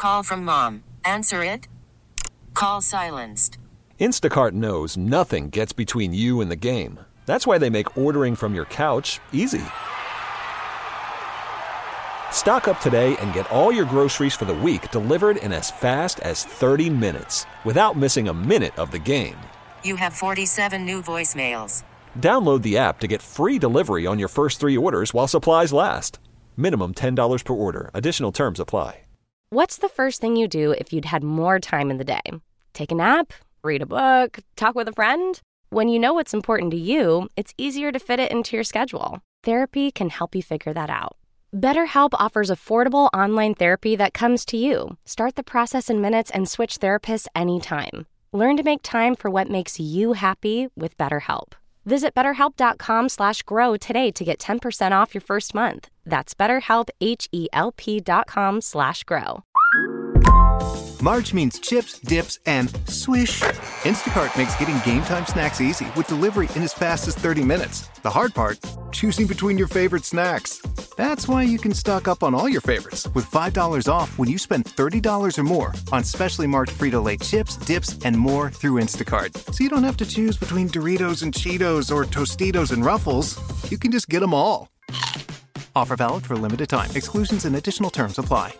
Call from mom. Answer it. Call silenced. Instacart knows nothing gets between you and the game. That's why they make ordering from your couch easy. Stock up today and get all your groceries for the week delivered in as fast as 30 minutes without missing a minute of the game. You have 47 new voicemails. Download the app to get free delivery on your first 3 orders while supplies last. Minimum $10 per order. Additional terms apply. What's the first thing you do if you'd had more time in the day? Take a nap? Read a book? Talk with a friend? When you know what's important to you, it's easier to fit it into your schedule. Therapy can help you figure that out. BetterHelp offers affordable online therapy that comes to you. Start the process in minutes and switch therapists anytime. Learn to make time for what makes you happy with BetterHelp. Visit BetterHelp.com/grow today to get 10% off your first month. That's BetterHelp, HELP.com/grow. March means chips, dips, and swish. Instacart makes getting game time snacks easy with delivery in as fast as 30 minutes. The hard part, choosing between your favorite snacks. That's why you can stock up on all your favorites with $5 off when you spend $30 or more on specially marked Frito-Lay chips, dips, and more through Instacart. So you don't have to choose between Doritos and Cheetos or Tostitos and Ruffles. You can just get them all. Offer valid for a limited time. Exclusions and additional terms apply.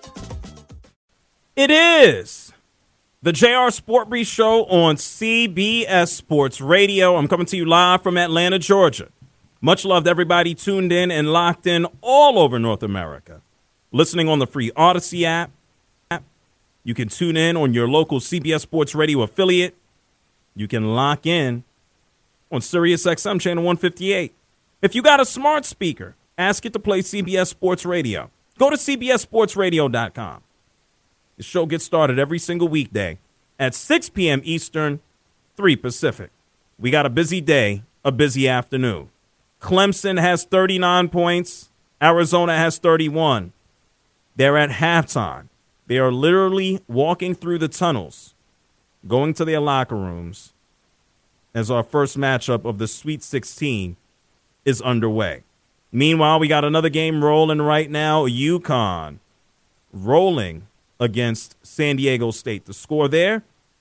It is the JR Sport Brief Show on CBS Sports Radio. I'm coming to you live from Atlanta, Georgia. Much love to everybody tuned in and locked in all over North America. Listening on the free Odyssey app. You can tune in on your local CBS Sports Radio affiliate. You can lock in on Sirius XM channel 158. If you got a smart speaker, ask it to play CBS Sports Radio. Go to cbssportsradio.com. The show gets started every single weekday at 6 p.m. Eastern, 3 Pacific. We got a busy day, a busy afternoon. Clemson has 39 points. Arizona has 31. They're at halftime. They are literally walking through the tunnels, going to their locker rooms as our first matchup of the Sweet 16 is underway. Meanwhile, we got another game rolling right now. UConn rolling against San Diego State. The score there,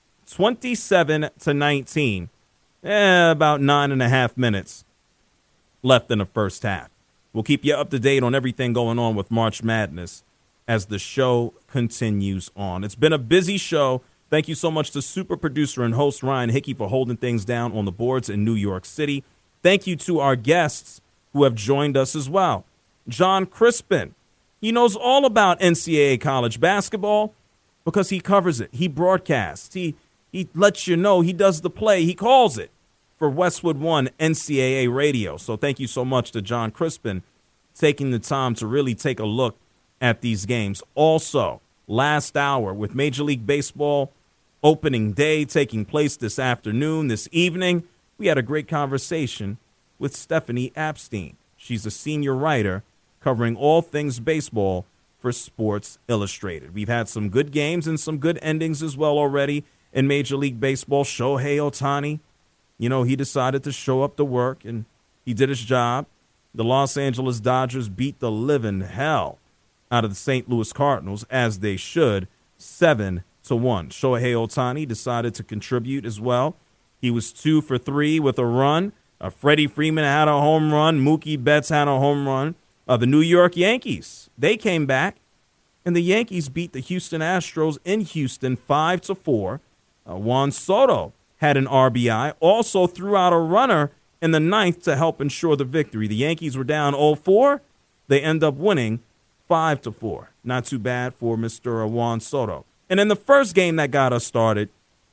27-19. About 9.5 minutes left in the first half. We'll keep you up to date on everything going on with March Madness as the show continues on. It's been a busy show. Thank you so much to super producer and host Ryan Hickey for holding things down on the boards in New York City. Thank you to our guests who have joined us as well. John Crispin. He knows all about NCAA college basketball because he covers it. He broadcasts. He lets you know. He does the play. He calls it for Westwood One NCAA Radio. So thank you so much to John Crispin taking the time to really take a look at these games. Also, last hour with Major League Baseball opening day taking place this afternoon, this evening, we had a great conversation with Stephanie Apstein. She's a senior writer covering all things baseball for Sports Illustrated. We've had some good games and some good endings as well already in Major League Baseball. Shohei Ohtani, he decided to show up to work, and he did his job. The Los Angeles Dodgers beat the living hell out of the St. Louis Cardinals, as they should, 7-1. Shohei Ohtani decided to contribute as well. He was 2 for 3 with a run. Freddie Freeman had a home run. Mookie Betts had a home run. The New York Yankees, they came back, and the Yankees beat the Houston Astros in Houston 5-4. Juan Soto had an RBI, also threw out a runner in the ninth to help ensure the victory. The Yankees were down 0-4. They end up winning 5-4. Not too bad for Mr. Juan Soto. And in the first game that got us started,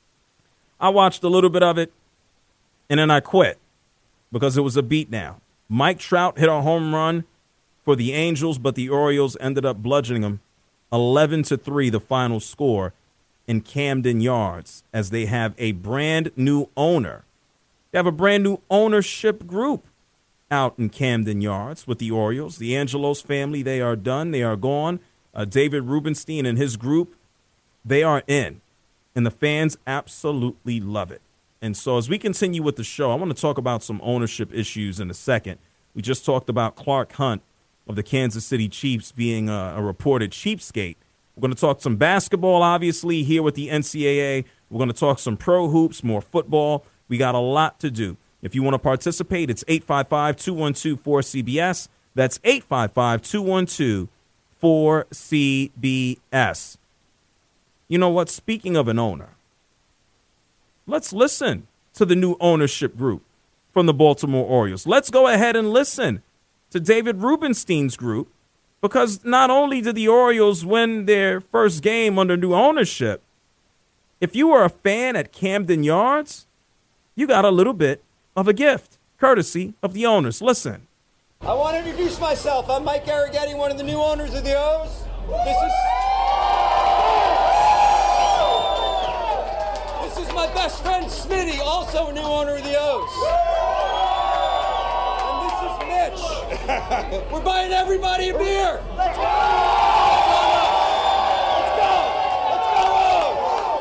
I watched a little bit of it, and then I quit because it was a beatdown. Mike Trout hit a home run for the Angels, but the Orioles ended up bludgeoning them 11-3, the final score in Camden Yards, as they have a brand new owner. They have a brand new ownership group out in Camden Yards with the Orioles. The Angelos family, they are done. They are gone. David Rubenstein and his group, they are in, and the fans absolutely love it. And so as we continue with the show, I want to talk about some ownership issues in a second. We just talked about Clark Hunt of the Kansas City Chiefs being a reported cheapskate We're going to talk some basketball, obviously, here with the NCAA. We're going to talk some pro hoops, more football. We got a lot to do. If you want to participate, it's 855-212-4CBS. That's 855-212-4CBS. You know what? Speaking of an owner, let's listen to the new ownership group from the Baltimore Orioles. Let's go ahead and listen to David Rubenstein's group, because not only did the Orioles win their first game under new ownership, if you were a fan at Camden Yards, you got a little bit of a gift, courtesy of the owners. Listen. I want to introduce myself. I'm Mike Arrighetti, one of the new owners of the O's. This is my best friend Smitty, also a new owner of the O's. And this is Mitch. We're buying everybody a beer. Let's go! Let's go! Let's go O's!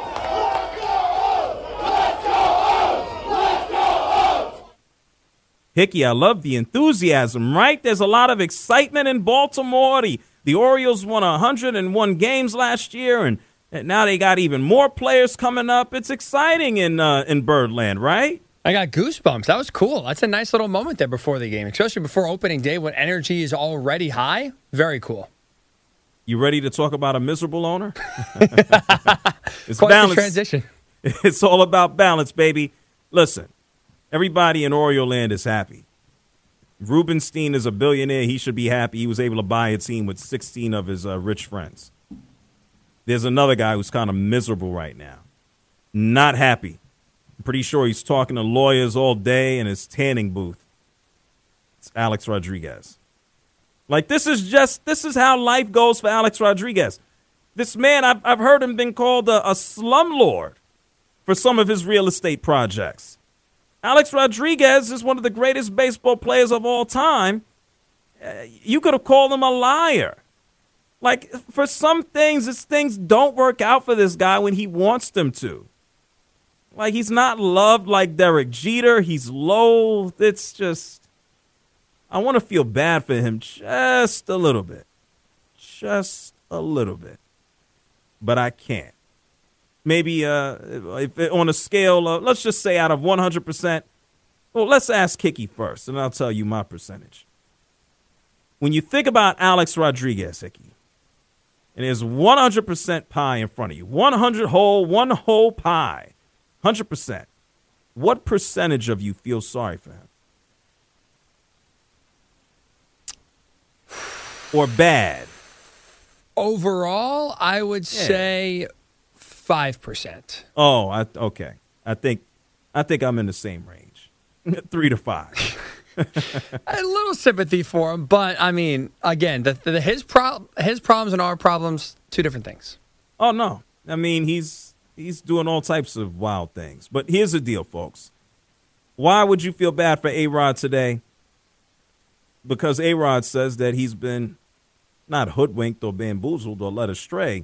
Let's go O's! Let's go O's! Hickey, I love the enthusiasm, right? There's a lot of excitement in Baltimore. The Orioles won 101 games last year, and now they got even more players coming up. It's exciting in Birdland, right? I got goosebumps. That was cool. That's a nice little moment there before the game, especially before opening day when energy is already high. Very cool. You ready to talk about a miserable owner? It's Quite balance. the transition. It's all about balance, baby. Listen, everybody in Oriole land is happy. Rubenstein is a billionaire. He should be happy. He was able to buy a team with 16 of his rich friends. There's another guy who's kind of miserable right now. Not happy. I'm pretty sure he's talking to lawyers all day in his tanning booth. It's Alex Rodriguez. Like, this is how life goes for Alex Rodriguez. This man, I've heard him been called a slumlord for some of his real estate projects. Alex Rodriguez is one of the greatest baseball players of all time. You could have called him a liar. Like, for some things, things don't work out for this guy when he wants them to. Like, he's not loved like Derek Jeter. He's loathed. It's just, I want to feel bad for him just a little bit. Just a little bit. But I can't. Maybe if on a scale of, let's just say out of 100%, well, let's ask Hickey first, and I'll tell you my percentage. When you think about Alex Rodriguez, Hickey, and there's 100% pie in front of you, one whole pie, 100%, what percentage of you feel sorry for him? Or bad? Overall, I would say 5%. Oh, okay. I think I'm in the same range, 3 to 5. A little sympathy for him, but I mean, again, his problems and our problems, two different things. Oh no, I mean he's doing all types of wild things. But here's the deal, folks. Why would you feel bad for A-Rod today? Because A-Rod says that he's been not hoodwinked or bamboozled or led astray.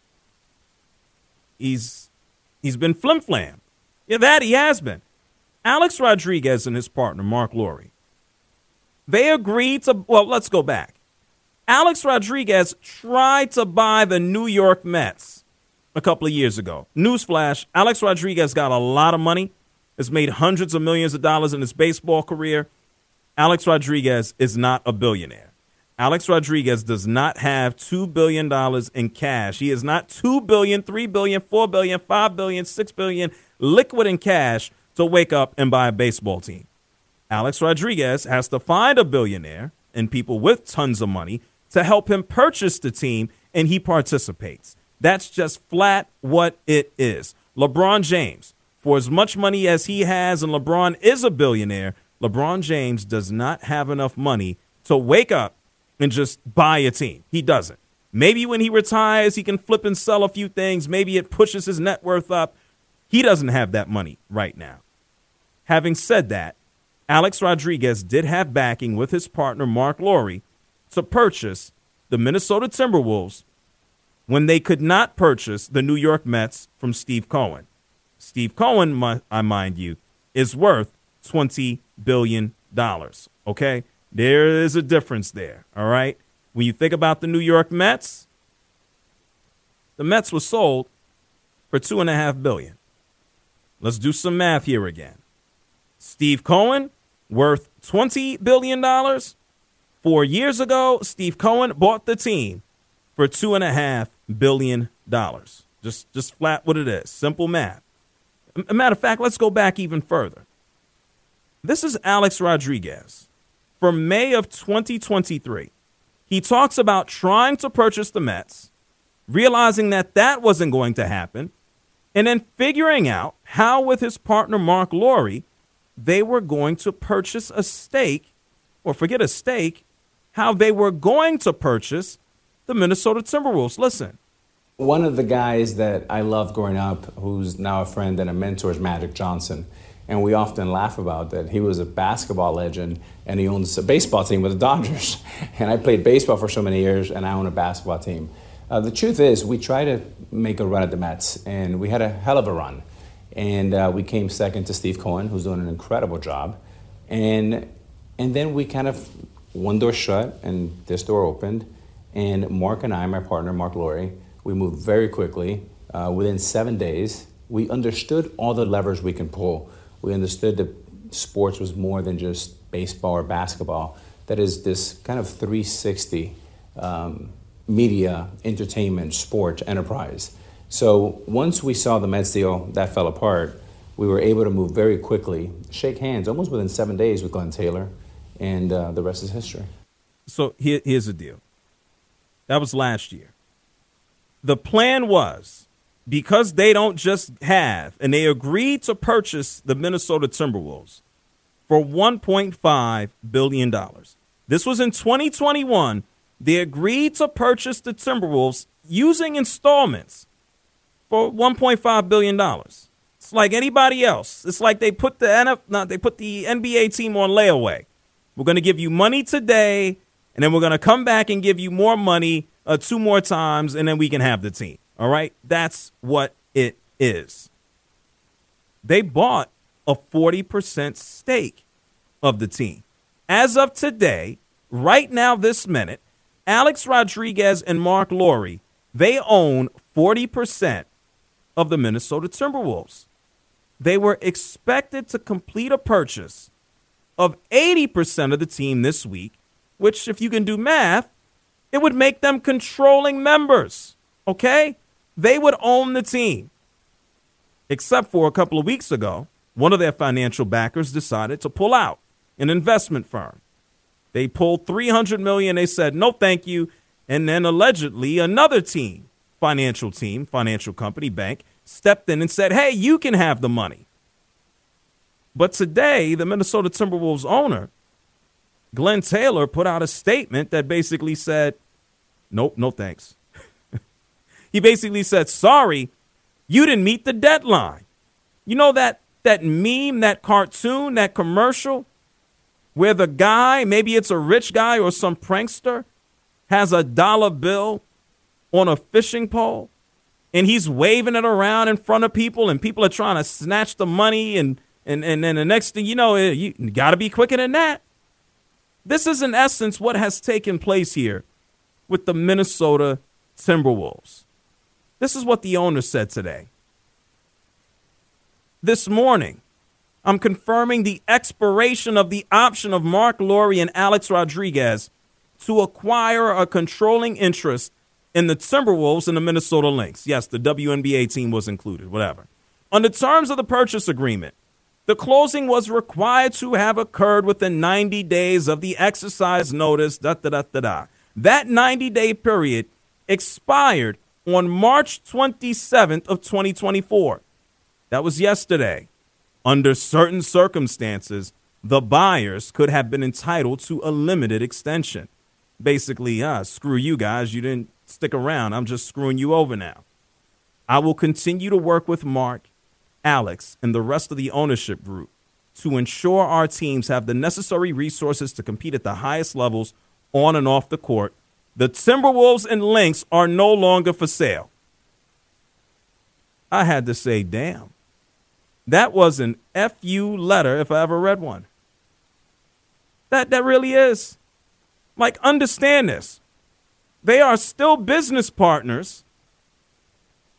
He's been flim-flam. Yeah, that he has been. Alex Rodriguez and his partner, Mark Lowry, they agreed to, well, let's go back. Alex Rodriguez tried to buy the New York Mets a couple of years ago. Newsflash, Alex Rodriguez got a lot of money, has made hundreds of millions of dollars in his baseball career. Alex Rodriguez is not a billionaire. Alex Rodriguez does not have $2 billion in cash. He is not $2 billion, $3 billion, $4 billion, $5 billion, $6 billion liquid in cash to wake up and buy a baseball team. Alex Rodriguez has to find a billionaire and people with tons of money to help him purchase the team, and he participates. That's just flat what it is. LeBron James, for as much money as he has, and LeBron is a billionaire, LeBron James does not have enough money to wake up and just buy a team. He doesn't. Maybe when he retires, he can flip and sell a few things. Maybe it pushes his net worth up. He doesn't have that money right now. Having said that, Alex Rodriguez did have backing with his partner, Mark Lowry, to purchase the Minnesota Timberwolves when they could not purchase the New York Mets from Steve Cohen. Steve Cohen, I mind you, is worth $20 billion, okay? There is a difference there, all right? When you think about the New York Mets, the Mets were sold for $2.5 billion. Let's do some math here again. Steve Cohen, worth $20 billion. 4 years ago, Steve Cohen bought the team for $2.5 billion. Just flat what it is. Simple math. A matter of fact, let's go back even further. This is Alex Rodriguez from May of 2023. He talks about trying to purchase the Mets, realizing that wasn't going to happen, and then figuring out how, with his partner Mark Lowry, they were going to purchase a stake, or forget a stake, how they were going to purchase the Minnesota Timberwolves. Listen. One of the guys that I loved growing up, who's now a friend and a mentor, is Magic Johnson. And we often laugh about that. He was a basketball legend, and he owns a baseball team with the Dodgers. And I played baseball for so many years, and I own a basketball team. The truth is, we tried to make a run at the Mets, and we had a hell of a run. And we came second to Steve Cohen, who's doing an incredible job. And then we kind of, one door shut, and this door opened. And Mark and I, my partner, Mark Lowry, we moved very quickly. Within 7 days, we understood all the levers we can pull. We understood that sports was more than just baseball or basketball. That is this kind of 360 media, entertainment, sports enterprise. So once we saw the Mets deal, that fell apart, we were able to move very quickly, shake hands almost within 7 days with Glenn Taylor, and the rest is history. So here's the deal. That was last year. The plan was, because they don't just have, and they agreed to purchase the Minnesota Timberwolves for $1.5 billion. This was in 2021. They agreed to purchase the Timberwolves using installments for $1.5 billion. It's like anybody else. It's like they put the NBA team on layaway. We're going to give you money today, and then we're going to come back and give you more money 2 more times, and then we can have the team. All right? That's what it is. They bought a 40% stake of the team. As of today, right now, this minute, Alex Rodriguez and Mark Lowry, they own 40% of the Minnesota Timberwolves. They were expected to complete a purchase of 80% of the team this week, which, if you can do math, it would make them controlling members, okay? They would own the team. Except for a couple of weeks ago, one of their financial backers decided to pull out, an investment firm. They pulled $300 million. They said, no, thank you. And then allegedly another team, financial company, bank, stepped in and said, hey, you can have the money. But today, the Minnesota Timberwolves owner, Glenn Taylor, put out a statement that basically said, nope, no thanks. He basically said, sorry, you didn't meet the deadline. You know that meme, that cartoon, that commercial where the guy, maybe it's a rich guy or some prankster, has a dollar bill on a fishing pole and he's waving it around in front of people and people are trying to snatch the money and then the next thing you know, you got to be quicker than that. This is in essence what has taken place here with the Minnesota Timberwolves. This is what the owner said today. This morning, I'm confirming the expiration of the option of Mark Lowry and Alex Rodriguez to acquire a controlling interest in the Timberwolves and the Minnesota Lynx. Yes, the WNBA team was included, whatever. On the terms of the purchase agreement, the closing was required to have occurred within 90 days of the exercise notice, That 90-day period expired on March 27th of 2024. That was yesterday. Under certain circumstances, the buyers could have been entitled to a limited extension. Basically, screw you guys. You didn't stick around. I'm just screwing you over now. I will continue to work with Mark, Alex, and the rest of the ownership group to ensure our teams have the necessary resources to compete at the highest levels on and off the court. The Timberwolves and Lynx are no longer for sale. I had to say, damn. That was an FU letter if I ever read one. That really is. Like, understand this. They are still business partners,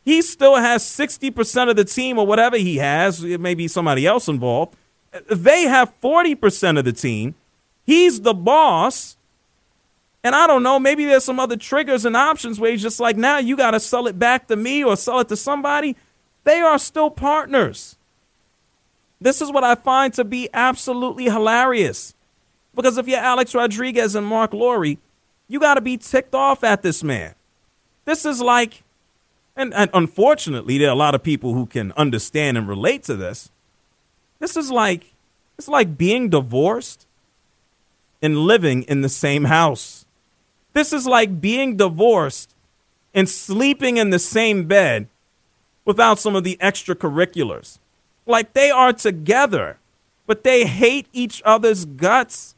He still has 60% of the team or whatever he has. It may be somebody else involved. They have 40% of the team. He's the boss. And I don't know, maybe there's some other triggers and options where he's just like, now you got to sell it back to me or sell it to somebody. They are still partners. This is what I find to be absolutely hilarious. Because if you're Alex Rodriguez and Mark Lowry, you got to be ticked off at this man. This is like, and unfortunately, there are a lot of people who can understand and relate to this. This is like, it's like being divorced and living in the same house. This is like being divorced and sleeping in the same bed without some of the extracurriculars. Like they are together, but they hate each other's guts.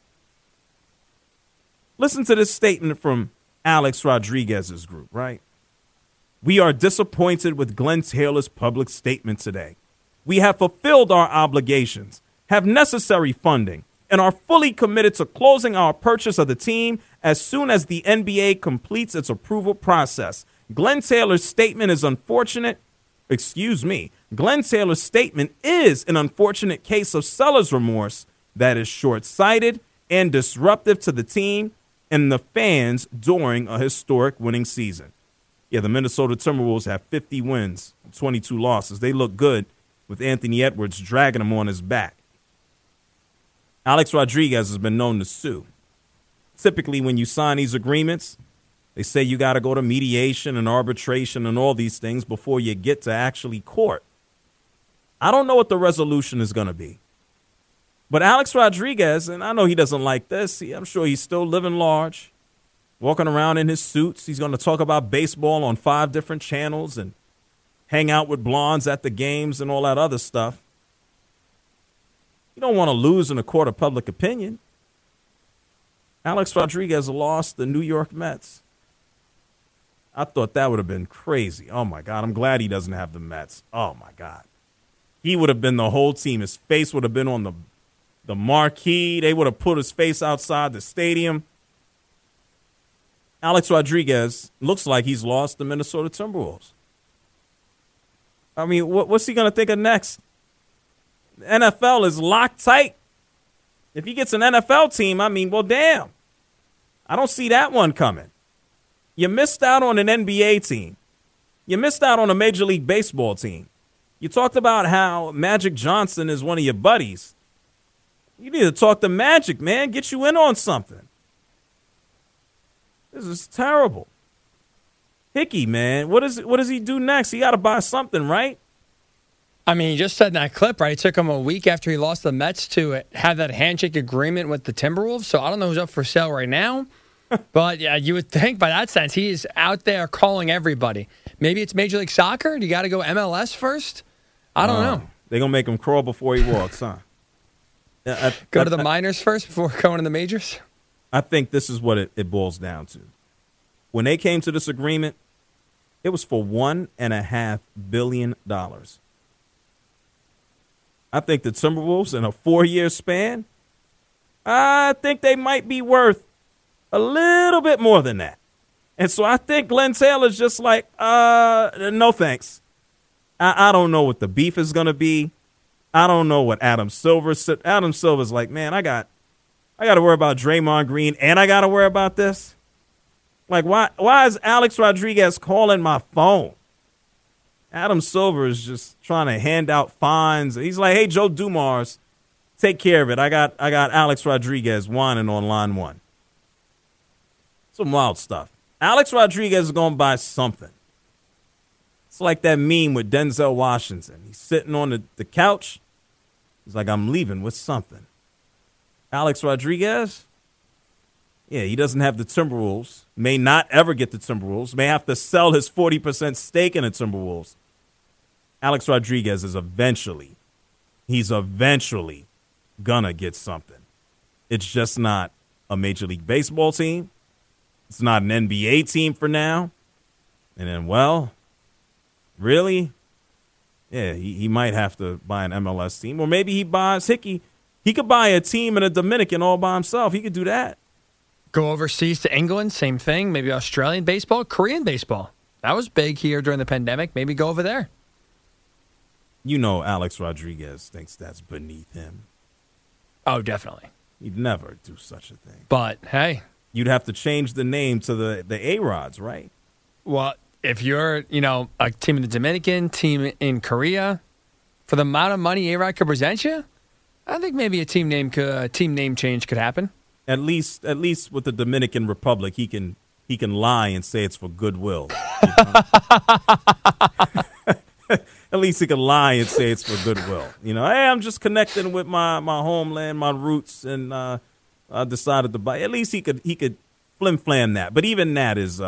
Listen to this statement from Alex Rodriguez's group, right? We are disappointed with Glenn Taylor's public statement today. We have fulfilled our obligations, have necessary funding, and are fully committed to closing our purchase of the team as soon as the NBA completes its approval process. Glenn Taylor's statement is unfortunate. Glenn Taylor's statement is an unfortunate case of seller's remorse that is short-sighted and disruptive to the team and the fans during a historic winning season. Yeah, the Minnesota Timberwolves have 50 wins, 22 losses. They look good with Anthony Edwards dragging them on his back. Alex Rodriguez has been known to sue. Typically, when you sign these agreements, they say you got to go to mediation and arbitration and all these things before you get to actually court. I don't know what the resolution is going to be. But Alex Rodriguez, and I know he doesn't like this. I'm sure he's still living large, walking around in his suits. He's going to talk about baseball on 5 different channels and hang out with blondes at the games and all that other stuff. You don't want to lose in a court of public opinion. Alex Rodriguez lost the New York Mets. I thought that would have been crazy. Oh, my God. I'm glad he doesn't have the Mets. Oh, my God. He would have been the whole team. His face would have been on the marquee. They would have put his face outside the stadium. Alex Rodriguez looks like he's lost the Minnesota Timberwolves. I mean, what's he going to think of next? The NFL is locked tight. If he gets an NFL team, I mean, well, damn. I don't see that one coming. You missed out on an NBA team. You missed out on a Major League Baseball team. You talked about how Magic Johnson is one of your buddies. You need to talk to Magic, man. Get you in on something. This is terrible. Hickey, man, what does he do next? He got to buy something, right? I mean, he just said in that clip, right? It took him a week after he lost the Mets to have that handshake agreement with the Timberwolves. So I don't know who's up for sale right now. But, yeah, you would think by that sense he is out there calling everybody. Maybe it's Major League Soccer. Do you got to go MLS first? I don't know. They're going to make him crawl before he walks, huh? Go to the minors first before going to the majors? I think this is what it boils down to. When they came to this agreement, it was for $1.5 billion. I think the Timberwolves in a 4-year span, I think they might be worth a little bit more than that. And so I think Glenn Taylor's just like, no thanks. I don't know what the beef is going to be. I don't know what Adam Silver said. Adam Silver's like, man, I got to worry about Draymond Green and I got to worry about this. Like, why is Alex Rodriguez calling my phone? Adam Silver is just trying to hand out fines. He's like, hey, Joe Dumars, take care of it. I got Alex Rodriguez whining on line 1. Some wild stuff. Alex Rodriguez is going to buy something. It's like that meme with Denzel Washington. He's sitting on the couch. He's like, I'm leaving with something. Alex Rodriguez, yeah, he doesn't have the Timberwolves. May not ever get the Timberwolves. May have to sell his 40% stake in the Timberwolves. Alex Rodriguez is eventually gonna get something. It's just not a Major League Baseball team. It's not an NBA team for now. And then, well, really? Yeah, he might have to buy an MLS team. Or maybe he buys Hickey. He could buy a team in a Dominican all by himself. He could do that. Go overseas to England, same thing. Maybe Australian baseball, Korean baseball. That was big here during the pandemic. Maybe go over there. You know Alex Rodriguez thinks that's beneath him. Oh, definitely. He'd never do such a thing. But, hey. You'd have to change the name to the A-Rods, right? Well, if you're, a team in the Dominican, team in Korea, for the amount of money A-Rod could present you, I think maybe a team name change could happen. At least with the Dominican Republic, he can lie and say it's for goodwill. At least he can lie and say it's for goodwill. Hey, I'm just connecting with my homeland, my roots, and I decided to buy. At least he could flim-flam that. But even that is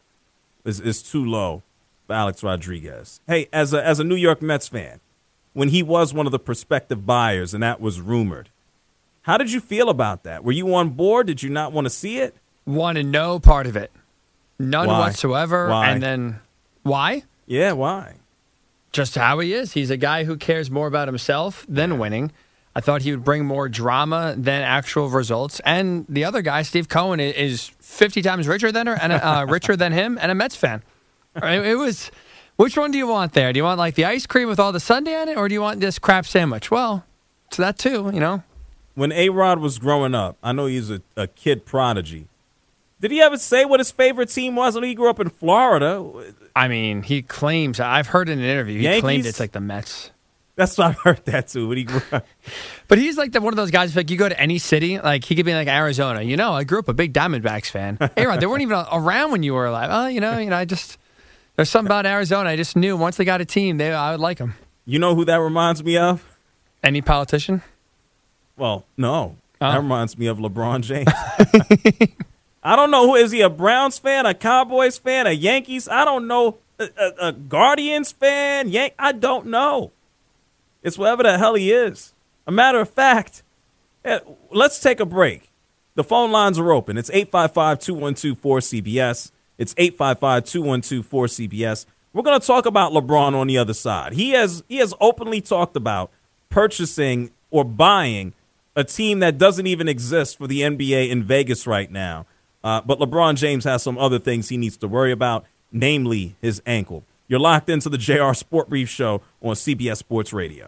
too low for Alex Rodriguez. Hey, as a New York Mets fan, when he was one of the prospective buyers and that was rumored, how did you feel about that? Were you on board? Did you not want to see it? Want to know part of it. None Why? whatsoever. Why? And then, why? Yeah, why? Just how he is. He's a guy who cares more about himself than winning. I thought he would bring more drama than actual results. And the other guy, Steve Cohen, is 50 times richer than her and richer than him and a Mets fan. It was, which one do you want there? Do you want like the ice cream with all the sundae on it, or do you want this crap sandwich? Well, to that too, When A-Rod was growing up, I know he's a kid prodigy. Did he ever say what his favorite team was when he grew up in Florida? I mean, he claims, I've heard in an interview, he claimed it's like the Mets. That's what I heard that too when he grew up. But he's like one of those guys, like you go to any city, like he could be like Arizona. I grew up a big Diamondbacks fan. Hey, Rod, they weren't even around when you were alive. Oh, there's something about Arizona. I just knew once they got a team, I would like them. You know who that reminds me of? Any politician? Well, no. Oh. That reminds me of LeBron James. I don't know. Is he a Browns fan, a Cowboys fan, a Yankees? I don't know. A Guardians fan? I don't know. It's whatever the hell he is. A matter of fact, let's take a break. The phone lines are open. It's 855-212-4CBS. It's 855-212-4CBS. We're going to talk about LeBron on the other side. He has openly talked about purchasing or buying a team that doesn't even exist for the NBA in Vegas right now. But LeBron James has some other things he needs to worry about, namely his ankle. You're locked into the JR Sport Brief Show on CBS Sports Radio.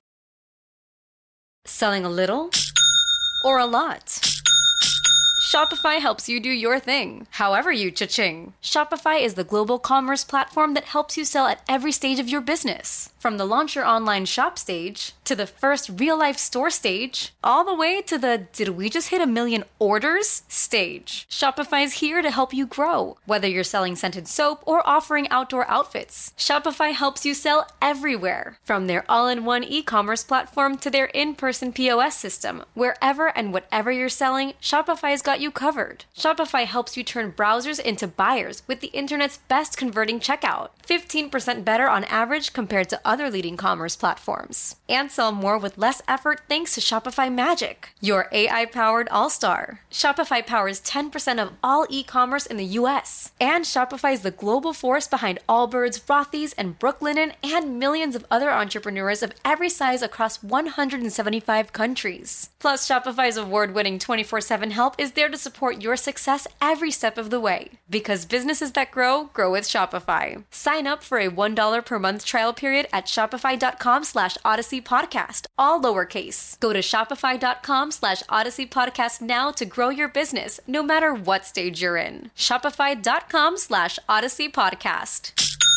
Selling a little or a lot? Shopify helps you do your thing, however you cha-ching. Shopify is the global commerce platform that helps you sell at every stage of your business. From the launch your online shop stage, to the first real-life store stage, all the way to the did we just hit 1 million orders stage. Shopify's here to help you grow. Whether you're selling scented soap or offering outdoor outfits, Shopify helps you sell everywhere. From their all-in-one e-commerce platform to their in-person POS system, wherever and whatever you're selling, Shopify's got you covered. Shopify helps you turn browsers into buyers with the internet's best converting checkout. 15% better on average compared to other leading commerce platforms. And sell more with less effort thanks to Shopify Magic, your AI-powered all-star. Shopify powers 10% of all e-commerce in the U.S. And Shopify is the global force behind Allbirds, Rothy's, and Brooklinen, and millions of other entrepreneurs of every size across 175 countries. Plus, Shopify's award-winning 24/7 help is there to support your success every step of the way. Because businesses that grow with Shopify. Sign up for a $1 per month trial period at shopify.com/Odyssey Podcast, all lowercase. Go to shopify.com/Odyssey Podcast now to grow your business, no matter what stage you're in. Shopify.com/Odyssey Podcast.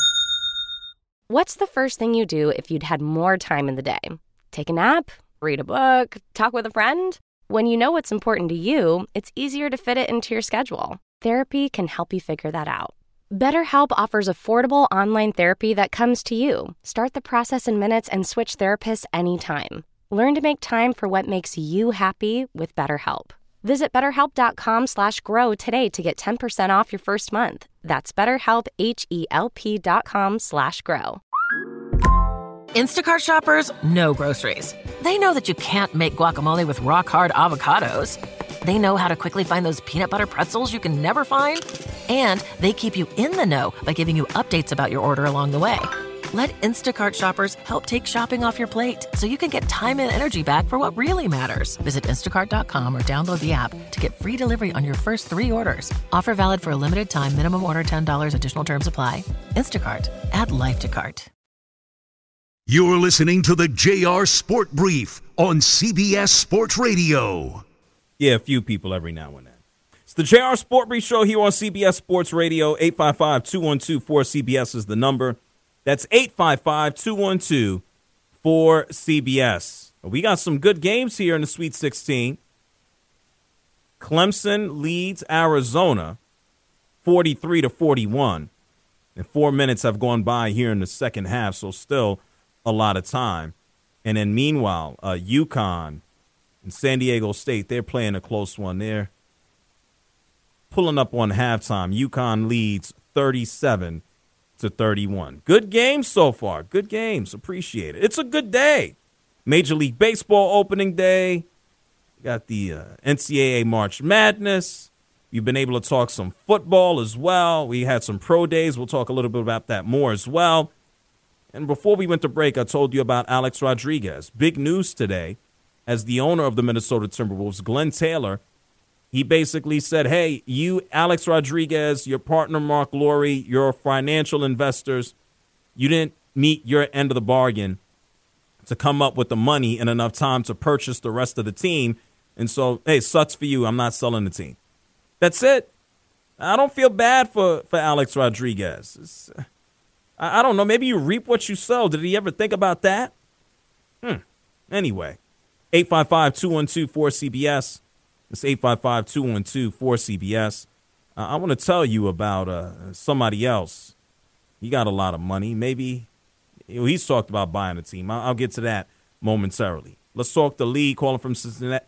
What's the first thing you do if you'd had more time in the day? Take a nap? Read a book? Talk with a friend? When you know what's important to you, it's easier to fit it into your schedule. Therapy can help you figure that out. BetterHelp offers affordable online therapy that comes to you. Start the process in minutes and switch therapists anytime. Learn to make time for what makes you happy with BetterHelp. Visit BetterHelp.com/grow today to get 10% off your first month. That's BetterHelp, HELP.com/grow. Instacart shoppers know groceries. They know that you can't make guacamole with rock-hard avocados. They know how to quickly find those peanut butter pretzels you can never find. And they keep you in the know by giving you updates about your order along the way. Let Instacart shoppers help take shopping off your plate so you can get time and energy back for what really matters. Visit instacart.com or download the app to get free delivery on your first 3 orders. Offer valid for a limited time. Minimum order $10. Additional terms apply. Instacart. Add life to cart. You're listening to the JR Sport Brief on CBS Sports Radio. Yeah, a few people every now and then. It's the JR Sport Brief show here on CBS Sports Radio. 855-212-4CBS is the number. That's 855-212-4CBS. We got some good games here in the Sweet 16. Clemson leads Arizona 43-41. And 4 minutes have gone by here in the second half, so still a lot of time. And then meanwhile, UConn and San Diego State, they're playing a close one. They're pulling up on halftime. UConn leads 37-31. Good games so far. Good games. Appreciate it. It's a good day. Major League Baseball opening day. You got the NCAA March Madness. You've been able to talk some football as well. We had some pro days. We'll talk a little bit about that more as well. And before we went to break, I told you about Alex Rodriguez. Big news today, as the owner of the Minnesota Timberwolves, Glenn Taylor, he basically said, hey, you, Alex Rodriguez, your partner, Mark Lowry, your financial investors, you didn't meet your end of the bargain to come up with the money in enough time to purchase the rest of the team. And so, hey, sucks for you. I'm not selling the team. That's it. I don't feel bad for Alex Rodriguez. I don't know. Maybe you reap what you sow. Did he ever think about that? Anyway, 855-212-4CBS. It's 855-212-4CBS. I want to tell you about somebody else. He got a lot of money. Maybe he's talked about buying a team. I'll get to that momentarily. Let's talk to Lee calling from Cincinnati.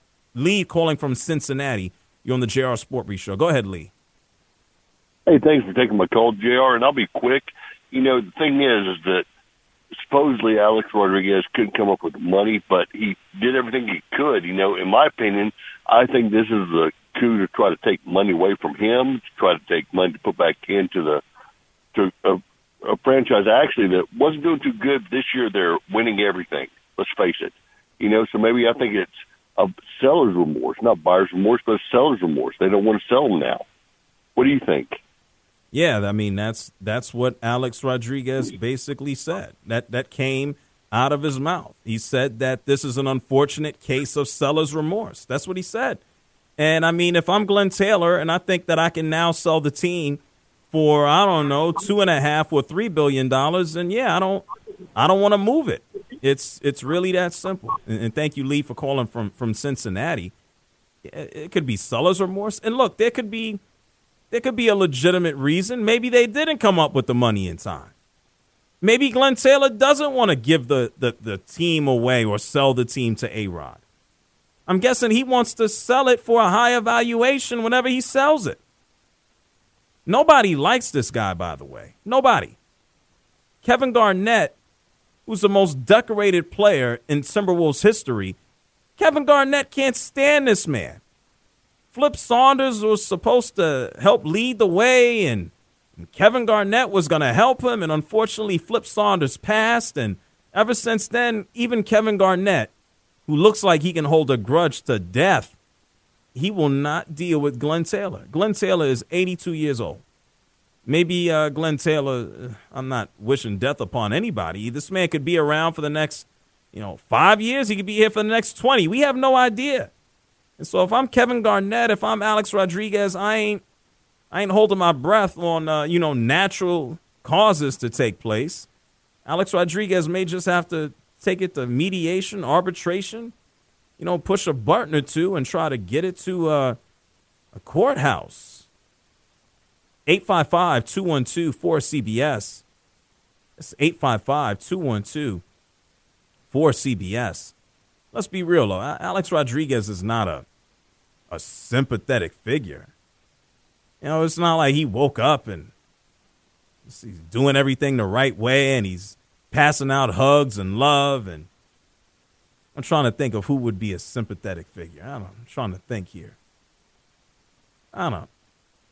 You're on the JR Sport Brief Show. Go ahead, Lee. Hey, thanks for taking my call, JR, and I'll be quick. You know, the thing is that supposedly Alex Rodriguez couldn't come up with the money, but he did everything he could. You know, in my opinion, I think this is a coup to try to take money away from him, to try to take money to put back into a franchise actually that wasn't doing too good. This year they're winning everything. Let's face it. You know, so maybe I think it's a seller's remorse, not buyer's remorse, but seller's remorse. They don't want to sell them now. What do you think? Yeah, I mean, that's what Alex Rodriguez basically said. That came out of his mouth. He said that this is an unfortunate case of seller's remorse. That's what he said. And, I mean, if I'm Glenn Taylor and I think that I can now sell the team for, I don't know, $2.5 or $3 billion, then, yeah, I don't want to move it. It's really that simple. And thank you, Lee, for calling from Cincinnati. It could be seller's remorse. And, look, there could be a legitimate reason. Maybe they didn't come up with the money in time. Maybe Glenn Taylor doesn't want to give the team away or sell the team to A-Rod. I'm guessing he wants to sell it for a higher valuation whenever he sells it. Nobody likes this guy, by the way. Nobody. Kevin Garnett, who's the most decorated player in Timberwolves history, Kevin Garnett can't stand this man. Flip Saunders was supposed to help lead the way, and Kevin Garnett was going to help him, and unfortunately Flip Saunders passed, and ever since then, even Kevin Garnett, who looks like he can hold a grudge to death, he will not deal with Glenn Taylor. Glenn Taylor is 82 years old. Maybe Glenn Taylor, I'm not wishing death upon anybody. This man could be around for the next, 5 years. He could be here for the next 20. We have no idea. And so if I'm Kevin Garnett, if I'm Alex Rodriguez, I ain't holding my breath on, natural causes to take place. Alex Rodriguez may just have to take it to mediation, arbitration, push a button or two and try to get it to a courthouse. 855-212-4CBS. That's 855-212-4CBS. Let's be real, though. Alex Rodriguez is not a sympathetic figure. It's not like he woke up and he's doing everything the right way and he's passing out hugs and love. And I'm trying to think of who would be a sympathetic figure. I'm trying to think here. I don't know.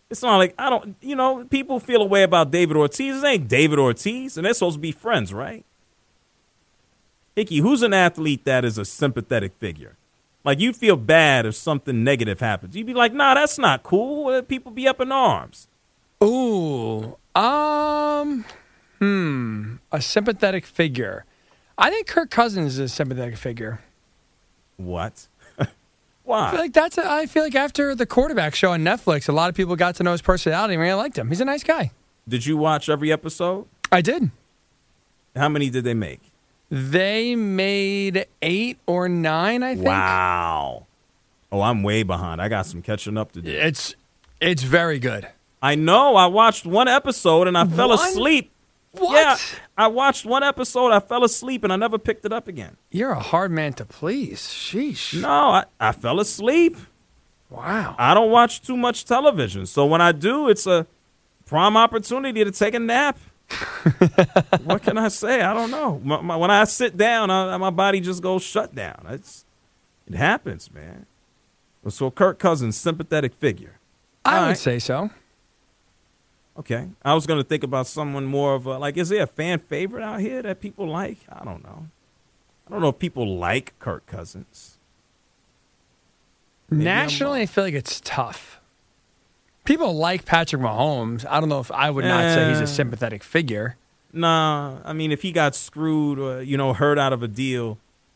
It's not like I don't, people feel a way about David Ortiz. This ain't David Ortiz, and they're supposed to be friends, right? Hickey, who's an athlete that is a sympathetic figure? Like, you feel bad if something negative happens. You'd be like, nah, that's not cool. People be up in arms. Ooh. A sympathetic figure. I think Kirk Cousins is a sympathetic figure. What? Why? I feel like after the quarterback show on Netflix, a lot of people got to know his personality and really liked him. He's a nice guy. Did you watch every episode? I did. How many did they make? They made 8 or 9, I think. Wow. Oh, I'm way behind. I got some catching up to do. It's very good. I know. I watched one episode and I fell asleep. What? Yeah, I watched one episode. I fell asleep and I never picked it up again. You're a hard man to please. Sheesh. No, I fell asleep. Wow. I don't watch too much television. So when I do, it's a prime opportunity to take a nap. What can I say? I don't know. When I sit down, my body just goes shut down. It happens, man. So Kirk Cousins, sympathetic figure. I would say so. Okay. I was going to think about someone more of is there a fan favorite out here that people like? I don't know. I don't know if people like Kirk Cousins. Nationally, I feel like it's tough. People like Patrick Mahomes. I don't know if I would not say he's a sympathetic figure. Nah. I mean, if he got screwed or, hurt out of a deal,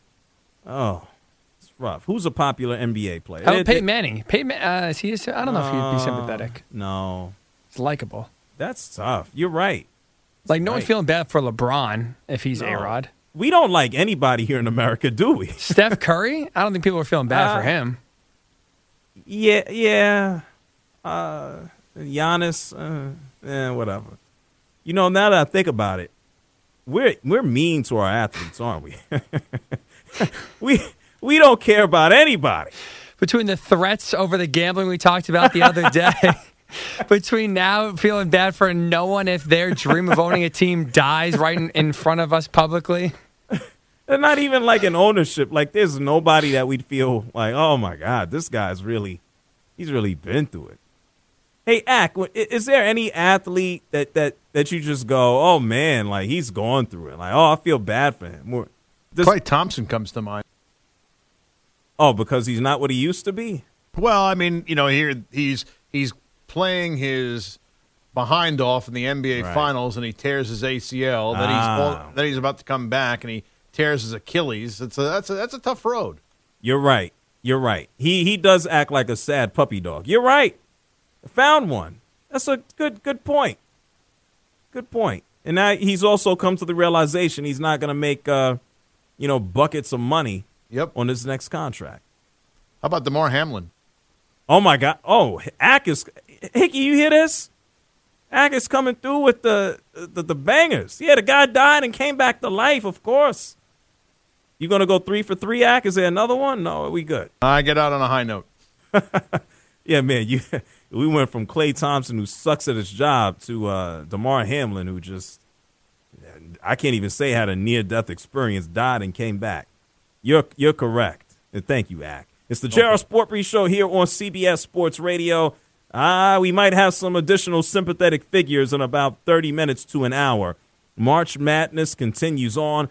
it's rough. Who's a popular NBA player? How about Peyton Manning? I don't know if he'd be sympathetic. No. He's likable. That's tough. You're right. No one's feeling bad for LeBron if he's A-Rod. We don't like anybody here in America, do we? Steph Curry? I don't think people are feeling bad for him. Yeah. Giannis, whatever. Now that I think about it, we're mean to our athletes, aren't we? We don't care about anybody. Between the threats over the gambling we talked about the other day, between now feeling bad for no one if their dream of owning a team dies right in front of us publicly. And not even like an ownership. There's nobody that we'd feel like, oh my God, this guy's he's really been through it. Hey, Ak, is there any athlete that you just go, oh man, he's going through it? I feel bad for him. Clay Thompson comes to mind. Oh, because he's not what he used to be? Well, I mean, here he's playing his behind off in the NBA Finals, and he tears his ACL. Then he's about to come back, and he tears his Achilles. That's a tough road. You're right. He does act like a sad puppy dog. You're right. I found one. That's a good point. Good point. And now he's also come to the realization he's not going to make buckets of money on his next contract. How about DeMar Hamlin? Oh my God! Oh, Hickey, you hear this? Ak is coming through with the bangers. Yeah, the guy died and came back to life. Of course. You gonna go 3 for 3, Ak? Is there another one? No, we good. I get out on a high note. Yeah, man. We went from Clay Thompson, who sucks at his job, to DeMar Hamlin, who just I can't even say had a near-death experience, died and came back. You're correct, and thank you, Ak. It's the JR Sport Brief Show here on CBS Sports Radio. We might have some additional sympathetic figures in about 30 minutes to an hour. March Madness continues on.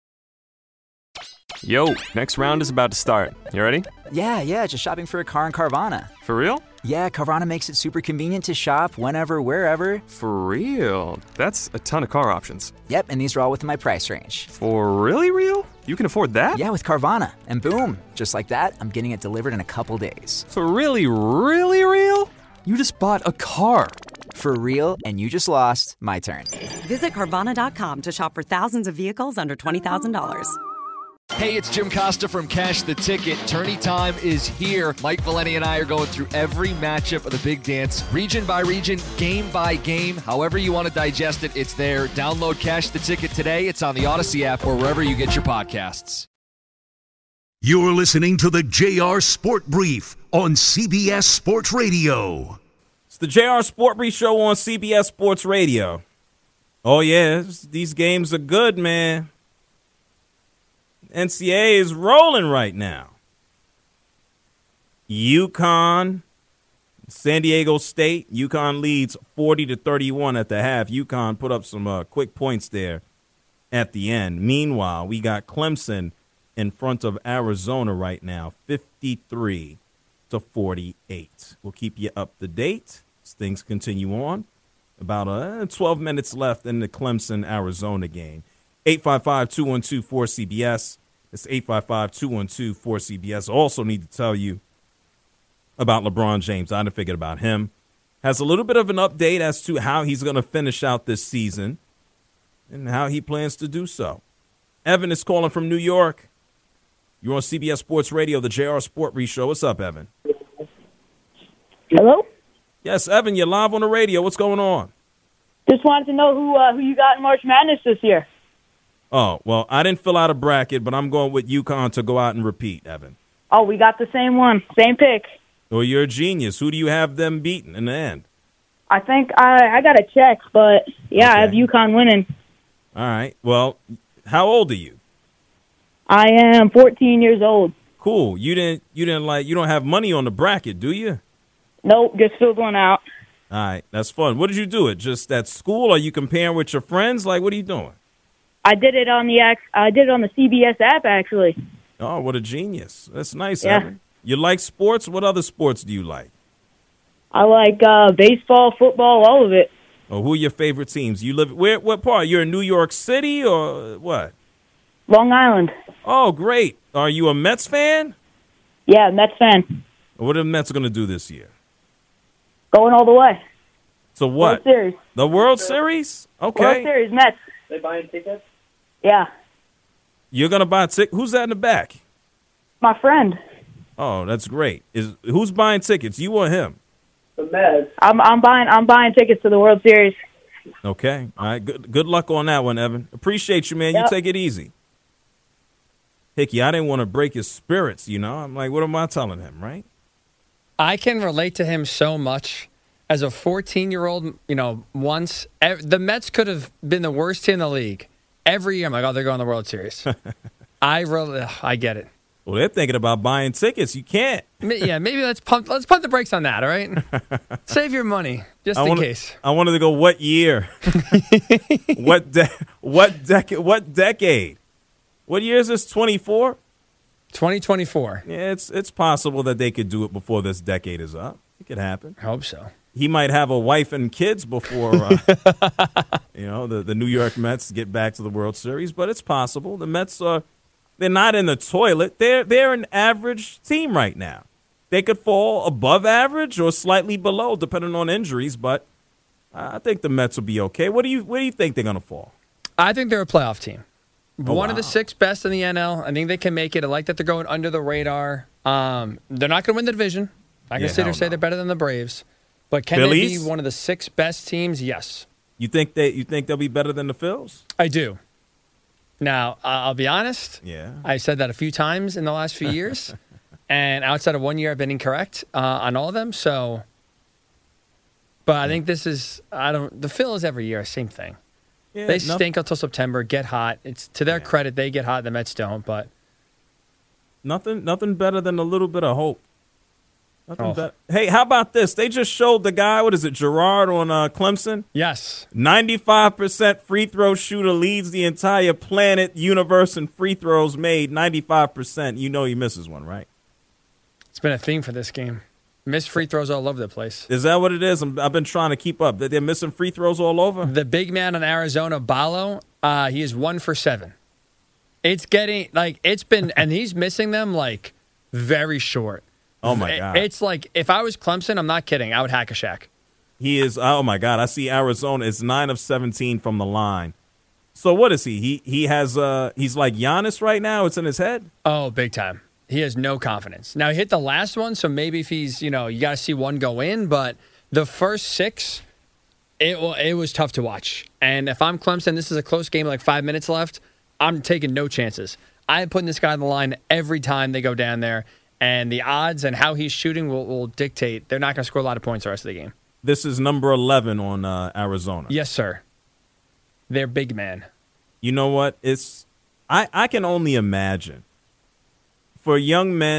Yo, next round is about to start. You ready? Yeah, just shopping for a car in Carvana. For real? Yeah, Carvana makes it super convenient to shop whenever, wherever. For real? That's a ton of car options. Yep, and these are all within my price range. For really real? You can afford that? Yeah, with Carvana. And boom, just like that, I'm getting it delivered in a couple days. For really, really real? You just bought a car. For real, and you just lost my turn. Visit Carvana.com to shop for thousands of vehicles under $20,000. Hey, it's Jim Costa from Cash the Ticket. Tourney time is here. Mike Valeni and I are going through every matchup of the big dance, region by region, game by game. However you want to digest it, it's there. Download Cash the Ticket today. It's on the Odyssey app or wherever you get your podcasts. You're listening to the JR Sport Brief on CBS Sports Radio. It's the JR Sport Brief Show on CBS Sports Radio. Oh, yeah, these games are good, man. NCAA is rolling right now. UConn, San Diego State, UConn leads 40-31 at the half. UConn put up some quick points there at the end. Meanwhile, we got Clemson in front of Arizona right now, 53-48. We'll keep you up to date as things continue on. About 12 minutes left in the Clemson-Arizona game. 855-212-4CBS. It's 855-212-4CBS. Also need to tell you about LeBron James. I didn't forget about him. Has a little bit of an update as to how he's going to finish out this season and how he plans to do so. Evan is calling from New York. You're on CBS Sports Radio, the JR Sport Brief Show. What's up, Evan? Hello? Yes, Evan, you're live on the radio. What's going on? Just wanted to know who you got in March Madness this year. Oh, well, I didn't fill out a bracket, but I'm going with UConn to go out and repeat, Evan. Oh, we got the same one. Same pick. Well, you're a genius. Who do you have them beating in the end? I think I got to check, but, yeah, I have UConn winning. All right. Well, how old are you? I am 14 years old. Cool. You don't have money on the bracket, do you? Nope, just filled one out. All right. That's fun. What did you do? It just at school? Are you comparing with your friends? Like, what are you doing? I did it on the CBS app, actually. Oh, what a genius. That's nice, Yeah. Evan. You like sports? What other sports do you like? I like baseball, football, all of it. Oh, who are your favorite teams? You live where? What part? You're in New York City or what? Long Island. Oh, great. Are you a Mets fan? Yeah, Mets fan. What are the Mets going to do this year? Going all the way. So what? World Series. The World Series? Okay. World Series, Mets. They buying tickets? Yeah. You're going to buy tickets? Who's that in the back? My friend. Oh, that's great. Who's buying tickets? You or him? The Mets. I'm buying tickets to the World Series. Okay. All right. Good luck on that one, Evan. Appreciate you, man. Yep. You take it easy. Hickey, I didn't want to break his spirits, you know. I'm like, what am I telling him, right? I can relate to him so much. As a 14-year-old, once the Mets could have been the worst team in the league. Every year, I'm like, oh, they're going to the World Series. I get it. Well, they're thinking about buying tickets. You can't. Yeah, maybe let's pump the brakes on that, all right? Save your money, just in case. I wanted to go what year? What decade? What year is this, 24? 2024. Yeah, it's possible that they could do it before this decade is up. It could happen. I hope so. He might have a wife and kids before, the New York Mets get back to the World Series, but it's possible. The Mets they're not in the toilet. They're an average team right now. They could fall above average or slightly below, depending on injuries, but I think the Mets will be okay. Where do you think they're going to fall? I think they're a playoff team. Oh, One of the 6 best in the NL. I think they can make it. I like that they're going under the radar. They're not going to win the division. I can sit here and say they're better than the Braves. But can Phillies? they be one of the 6 best teams? Yes. You think they'll be better than the Phils? I do. Now, I'll be honest. Yeah. I said that a few times in the last few years. And outside of 1 year, I've been incorrect on all of them. So, but I think this is, the Phils every year, same thing. Yeah, they stink until September, get hot. It's to their credit, they get hot, the Mets don't, but. Nothing better than a little bit of hope. Hey, how about this? They just showed the guy, Gerard on Clemson? Yes. 95% free throw shooter, leads the entire planet, universe, in free throws made. 95%. You know he misses one, right? It's been a theme for this game. Missed free throws all over the place. Is that what it is? I've been trying to keep up. They're missing free throws all over? The big man on Arizona, Ballo, he is 1 for 7. It's getting, and he's missing them, very short. Oh, my God. It's like, if I was Clemson, I'm not kidding, I would hack a Shaq. He is, oh, my God. I see Arizona is 9 of 17 from the line. So what is he? He has, he's like Giannis right now? It's in his head? Oh, big time. He has no confidence. Now, he hit the last one, so maybe if he's, you got to see one go in, but the first 6, it was tough to watch. And if I'm Clemson, this is a close game, 5 minutes left, I'm taking no chances. I'm putting this guy on the line every time they go down there. And the odds and how he's shooting will dictate. They're not going to score a lot of points the rest of the game. This is number 11 on Arizona. Yes, sir. They're big man. You know what? I can only imagine for young men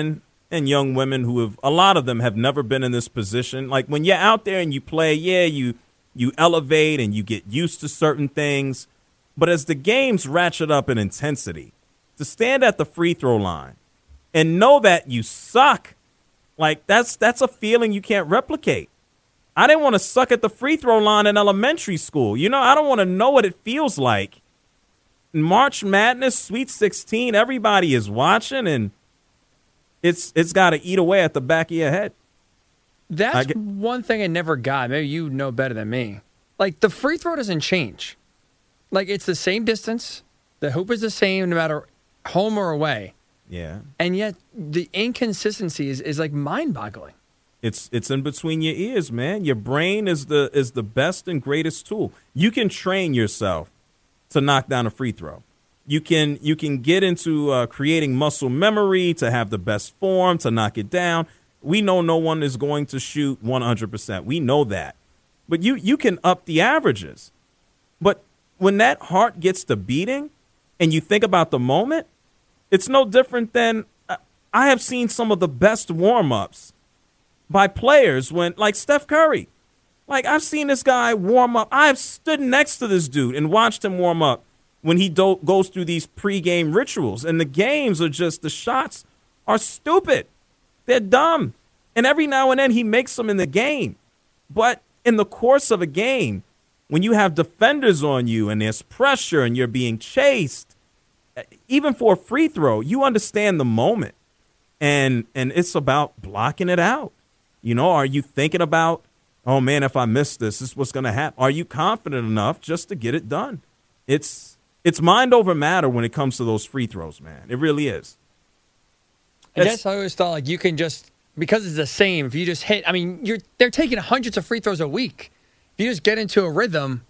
and young women who have, a lot of them have never been in this position. Like when you're out there and you play, you elevate and you get used to certain things. But as the games ratchet up in intensity, to stand at the free throw line and know that you suck, like that's a feeling you can't replicate. I didn't want to suck at the free throw line in elementary school. I don't want to know what it feels like. March Madness, Sweet 16, everybody is watching, and it's got to eat away at the back of your head. That's one thing I never got. Maybe you know better than me. Like, the free throw doesn't change. Like, it's the same distance. The hoop is the same no matter home or away. Yeah. And yet, the inconsistency is like mind-boggling. It's in between your ears, man. Your brain is the best and greatest tool. You can train yourself to knock down a free throw. You can get into creating muscle memory to have the best form, to knock it down. We know no one is going to shoot 100%. We know that. But you can up the averages. But when that heart gets to beating and you think about the moment, it's no different than I have seen some of the best warm-ups by players when, like Steph Curry. Like, I've seen this guy warm up. I've stood next to this dude and watched him warm up when he goes through these pregame rituals. And the games are just, the shots are stupid. They're dumb. And every now and then he makes them in the game. But in the course of a game, when you have defenders on you and there's pressure and you're being chased, even for a free throw, you understand the moment. And it's about blocking it out. Are you thinking about, oh, man, if I miss this is what's going to happen? Are you confident enough just to get it done? It's mind over matter when it comes to those free throws, man. It really is. I guess I always thought, like, you can just, because it's the same, if you just hit, I mean, they're taking hundreds of free throws a week. If you just get into a rhythm,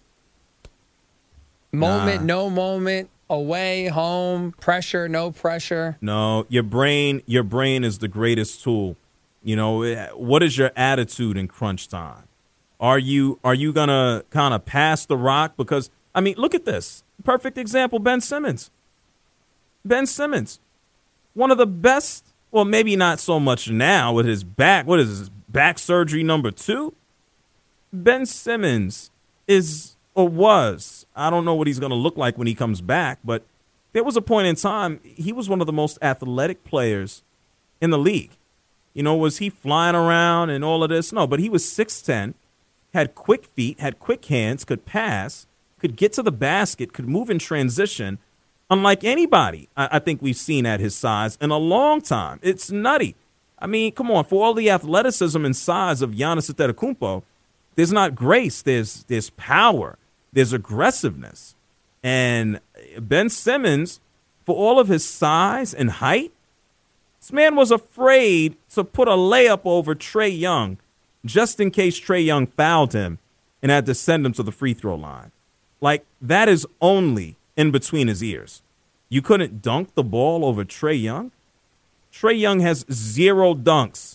moment, no moment, away, home, pressure, no pressure. No, your brain is the greatest tool. What is your attitude in crunch time? Are you gonna kind of pass the rock? Because, I mean, look at this. Perfect example, Ben Simmons. Ben Simmons, one of the best, well, maybe not so much now with his back. What is this, back surgery number 2? Ben Simmons is, or was, I don't know what he's going to look like when he comes back, but there was a point in time he was one of the most athletic players in the league. Was he flying around and all of this? No, but he was 6'10", had quick feet, had quick hands, could pass, could get to the basket, could move in transition, unlike anybody I think we've seen at his size in a long time. It's nutty. I mean, come on, for all the athleticism and size of Giannis Antetokounmpo, there's not grace, there's power, there's aggressiveness. And Ben Simmons, for all of his size and height, this man was afraid to put a layup over Trae Young just in case Trae Young fouled him and had to send him to the free throw line. Like, that is only in between his ears. You couldn't dunk the ball over Trae Young? Trae Young has 0 dunks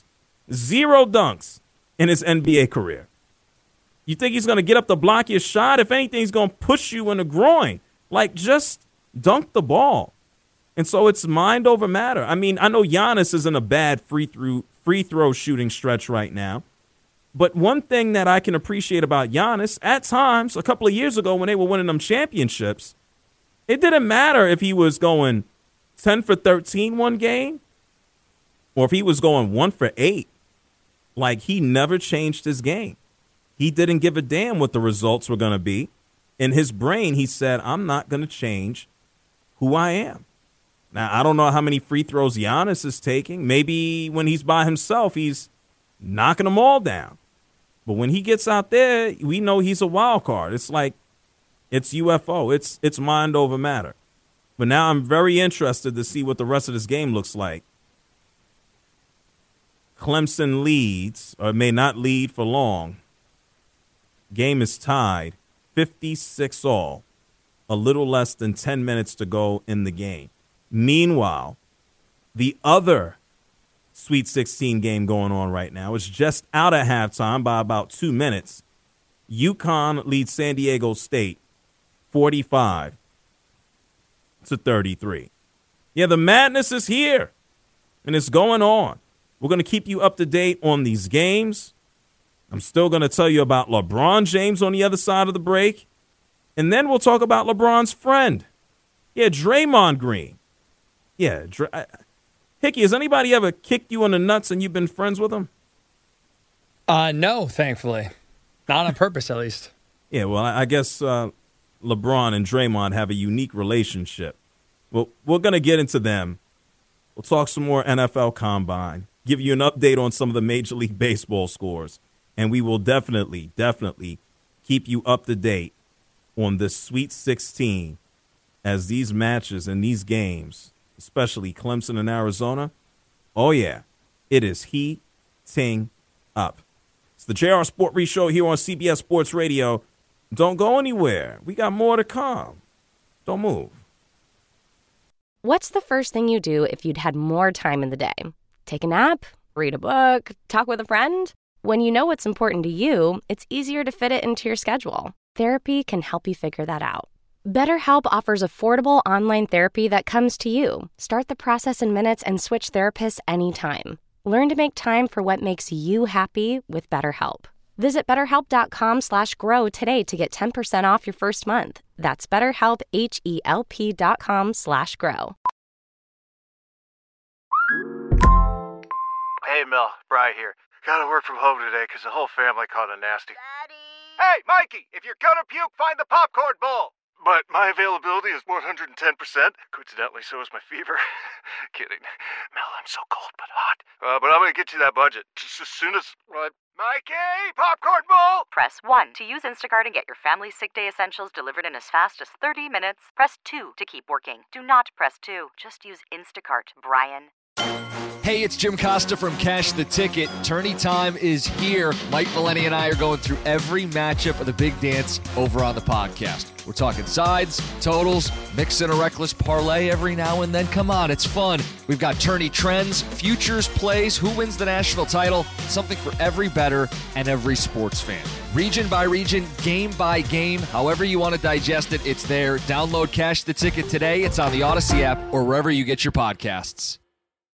in his NBA career. You think he's going to get up to block your shot? If anything, he's going to push you in the groin. Like, just dunk the ball. And so it's mind over matter. I mean, I know Giannis is in a bad free throw shooting stretch right now. But one thing that I can appreciate about Giannis, at times, a couple of years ago when they were winning them championships, it didn't matter if he was going 10 for 13 one game or if he was going 1 for 8. Like, he never changed his game. He didn't give a damn what the results were going to be. In his brain, he said, I'm not going to change who I am. Now, I don't know how many free throws Giannis is taking. Maybe when he's by himself, he's knocking them all down. But when he gets out there, we know he's a wild card. It's like, it's UFO. It's mind over matter. But now I'm very interested to see what the rest of this game looks like. Clemson leads, or may not lead for long. Game is tied, 56-all. A little less than 10 minutes to go in the game. Meanwhile, the other Sweet 16 game going on right now is just out at halftime by about 2 minutes. UConn leads San Diego State 45-33. Yeah, the madness is here, and it's going on. We're going to keep you up to date on these games. I'm still going to tell you about LeBron James on the other side of the break. And then we'll talk about LeBron's friend. Yeah, Draymond Green. Yeah, Hickey, has anybody ever kicked you in the nuts and you've been friends with him? No, thankfully. Not on purpose, at least. Yeah, well, I guess LeBron and Draymond have a unique relationship. Well, we're going to get into them. We'll talk some more NFL Combine, give you an update on some of the Major League Baseball scores, and we will definitely keep you up to date on this Sweet 16 as these matches and these games, especially Clemson and Arizona, oh yeah, it is heating up. It's the JR Sport Brief Show here on CBS Sports Radio. Don't go anywhere. We got more to come. Don't move. What's the first thing you do if you'd had more time in the day? Take a nap? Read a book? Talk with a friend? When you know what's important to you, it's easier to fit it into your schedule. Therapy can help you figure that out. BetterHelp offers affordable online therapy that comes to you. Start the process in minutes and switch therapists anytime. Learn to make time for what makes you happy with BetterHelp. Visit BetterHelp.com/grow today to get 10% off your first month. That's BetterHelp, HELP.com/grow. Hey, Mel, Bri here. Gotta work from home today because the whole family caught a nasty. Daddy! Hey, Mikey, if you're gonna puke, find the popcorn bowl! But my availability is 110%. Coincidentally, so is my fever. Kidding. Mel, I'm so cold but hot. But I'm gonna get you that budget just as soon as... Mikey, popcorn bowl! Press 1 to use Instacart and get your family sick day essentials delivered in as fast as 30 minutes. Press 2 to keep working. Do not press 2. Just use Instacart, Brian. Hey, it's Jim Costa from Cash the Ticket. Tourney time is here. Mike Valeni and I are going through every matchup of the big dance over on the podcast. We're talking sides, totals, mix in a reckless parlay every now and then. Come on, it's fun. We've got tourney trends, futures plays, who wins the national title, something for every bettor and every sports fan. Region by region, game by game, however you want to digest it, it's there. Download Cash the Ticket today. It's on the Odyssey app or wherever you get your podcasts.